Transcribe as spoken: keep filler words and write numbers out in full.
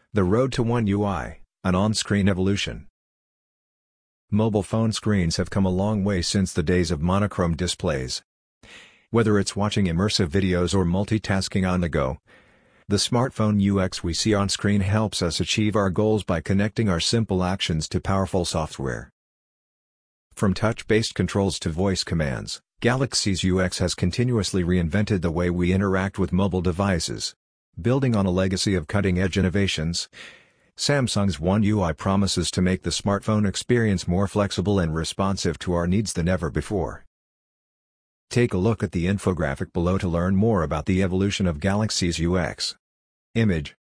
The road to One U I, an on-screen evolution. Mobile phone screens have come a long way since the days of monochrome displays. Whether it's watching immersive videos or multitasking on the go, the smartphone U X we see on screen helps us achieve our goals by connecting our simple actions to powerful software. From touch-based controls to voice commands, Galaxy's U X has continuously reinvented the way we interact with mobile devices. Building on a legacy of cutting-edge innovations, Samsung's One U I promises to make the smartphone experience more flexible and responsive to our needs than ever before. Take a look at the infographic below to learn more about the evolution of Galaxy's U X. Image